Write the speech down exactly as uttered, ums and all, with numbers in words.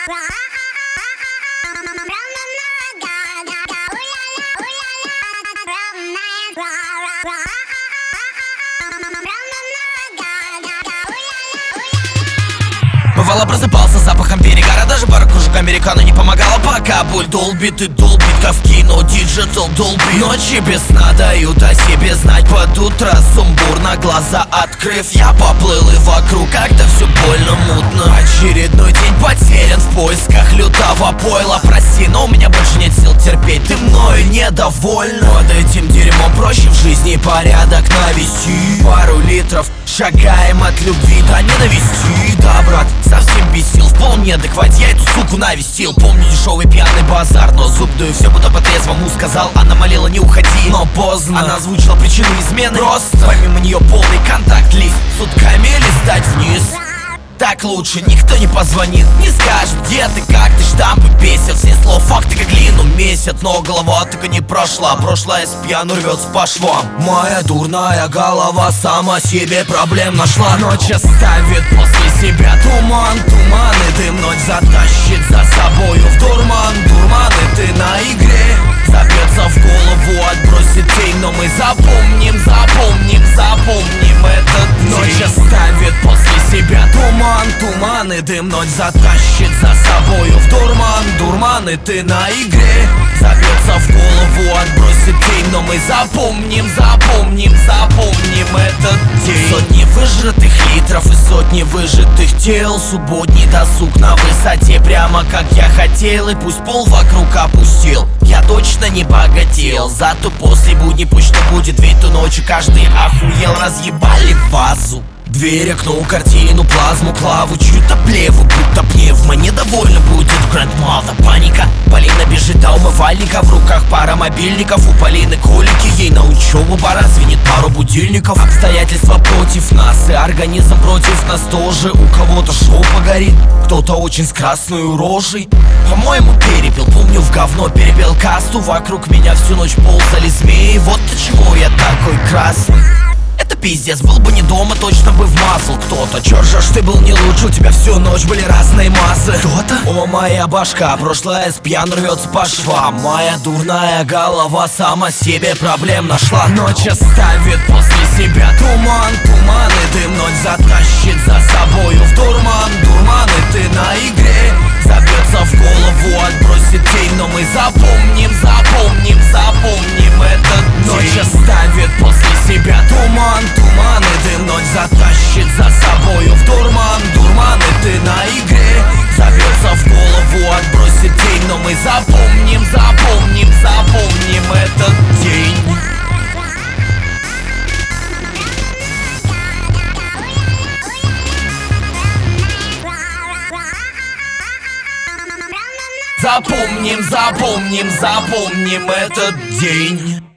Бывало, просыпался с запахом перегара, даже пара кружек американо не помогала, пока боль долбит и долбит, как в кино диджитал долбит. Ночи без сна дают о себе знать, под утро сумбурно, глаза открыв, я поплыл и вокруг как-то все больно мутно. Очередной день потерян в поисках лютого пойла. Прости, но у меня больше нет сил терпеть, ты мною недовольна. Под этим дерьмом проще в жизни порядок навести. Пару литров, шагаем от любви до ненависти. Да, брат, совсем без сил, в полном неадеквате я эту суку навестил. Помню дешевый пьяный базар, но зуб дую все будто по-трезвому сказал. Она молила не уходи, но поздно. Она озвучила причину измены, просто помимо нее полный контакт, лист сутками листать вниз. Так лучше никто не позвонит, не скажет, где ты, как ты, штампы бесят. Все слов, факты как глину месят, но голова так и не прошла. Прошлое с пьяну рвется по швам. Моя дурная голова сама себе проблем нашла. Ночь оставит после себя туман, туман, и дым ночь затащит за собою в дурман. Дурман, и ты на игре забьется в голову, отбросит тень. Но мы запомним, запомним, запомним этот день. Ночь оставит после себя туман, туман, и дым ночь затащит за собою в дурман. Дурман, и ты на игре забьется в голову, отбросит тень. Но мы запомним, запомним, запомним этот день. Сотни выжатых литров и сотни выжатых тел. Субботний досуг на высоте, прямо как я хотел. И пусть пол вокруг опустил, я точно не богател. Зато после будни пусть что будет, ведь ту ночью каждый охуел. Разъебали вазу, дверь, окно, картину, плазму, клаву, чью-то плеву, будто пневма. Недовольна будет грандмата, паника. Полина бежит до умывальника, в руках пара мобильников. У Полины колики, ей на учебу пора, звенит пару будильников. Обстоятельства против нас и организм против нас тоже. У кого-то шоу погорит, кто-то очень с красной рожей. По-моему, перепил, помню, в говно перепел касту. Вокруг меня всю ночь ползали змеи, вот от чего я такой красный. Это пиздец, был бы не дома, точно бы вмазал кто-то. Чё ржёшь, ты был не лучше, у тебя всю ночь были разные массы. Кто-то? О, моя башка, прошлое с пьян рвется по швам. Моя дурная голова сама себе проблем нашла. Ночь оставит после себя туман, туман, и дым ночь затащит за собою в дурман. Дурман, и ты на игре забьется в голову, отбросит тень. Но мы запомним, запомним, запомним этот день. Ночь оставит после себя туман, туман, и дым ночь затащит за собою в дурман. Дурман, и ты на игре забьется в голову, отбросит тень. Но мы запомним, запомним, запомним этот день. Запомним, запомним, запомним этот день.